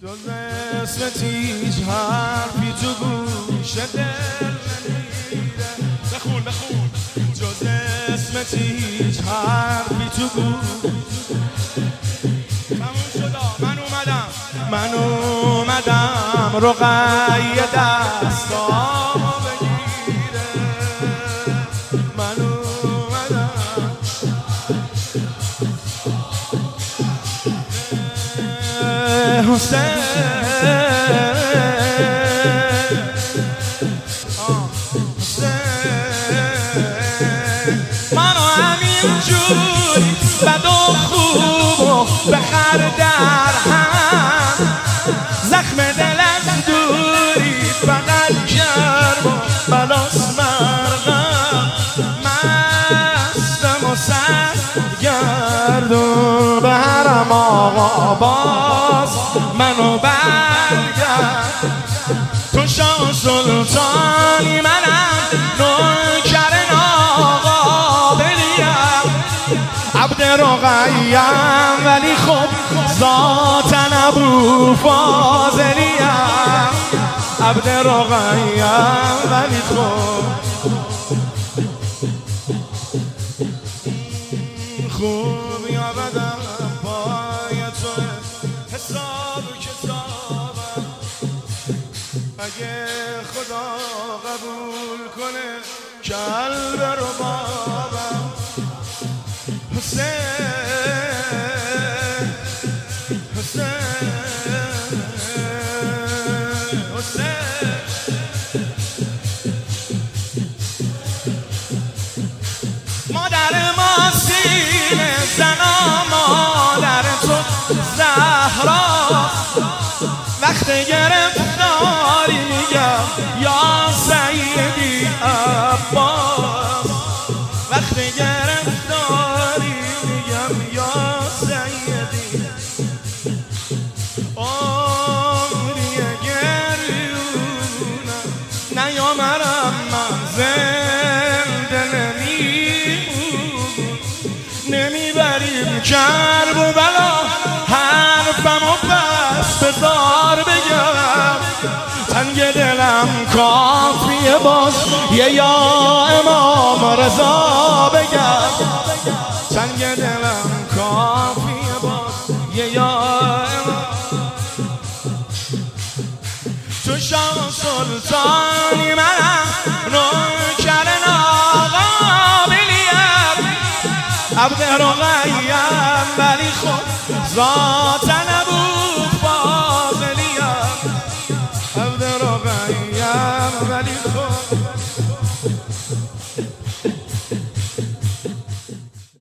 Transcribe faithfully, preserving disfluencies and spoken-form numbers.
جز اسمت هیچ حرفی تو گوش دل نمیره. بخون بخون. جز اسمت هیچ حرفی تو گوش. تموم شدا. من اومدم من اومدم رقی دستامو بگیره. من اومدم حسین منو همینجوری بد و خوب و بخر در هم، زخم دل از دوری بغل گرم و بلاس مرغم، مستم و سرگردون به حرم آقا باز منو برگرد. تو شاه سلطانی منم نوکر ناقابلیم، عبد رقیم ولی خب ذاتن ابو فاضلیم. عبد رقیم ولی خب خوب یا بدم پای توه، حساب کتابم اگه خدا قبول کنه قلب ربابم. حسین حسین حسین مادر ما سینه زنا، مادر تو زهرا، وقت گرفتاری میگم یا سیدی عباس، وقت گرفتاری میگم یا سیدی. عمری گریونم نیامرم من زنده نمیمون، نمیبریم کرب و بلا حرفم و پس بذار بگم. تنگ دلم کافیه باز یه یا امام رضا بگم. تنگ دلم کافیه باز یه یا امام. تو شاه سلطانی منم نوکر ناقابلیم، عبد رقیم ولی خود ذاتن ابو فاضلیم. عبد رقیم ولی خود